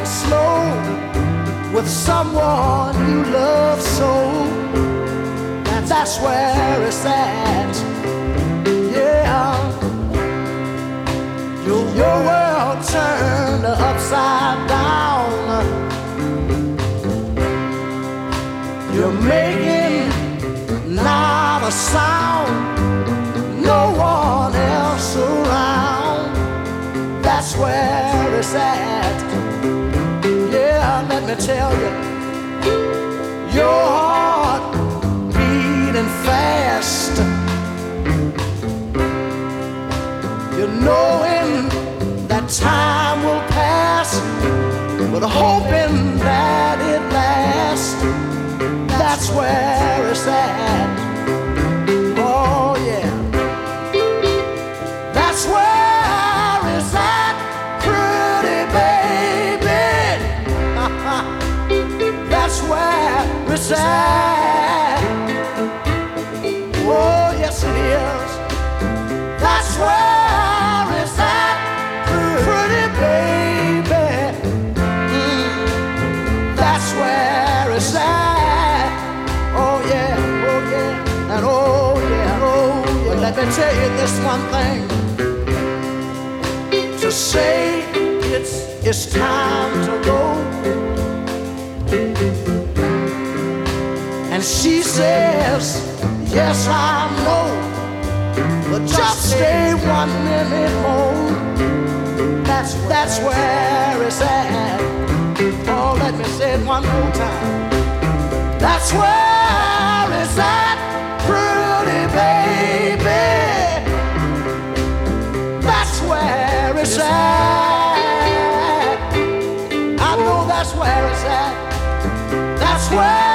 going slow with someone you love so. That's where it's at. Yeah, your world turned upside down. You're making not a sound, no one else around. That's where it's at. Yeah, let me tell you, your heart beating fast. You're knowing that time will pass, but hoping that it lasts. That's where it's at. Oh yeah, that's where it's at, pretty baby. That's where it's at. Oh yes it is. That's where it's at, pretty baby. That's where it's at. Oh yeah, and oh yeah, But let me tell you this one thing. To say it's time to go, and she says, yes I know, but just stay 1 minute more. That's where it's at. Oh, let me say it one more time. That's where it's at, pretty baby. That's where it's at. I know that's where it's at. That's where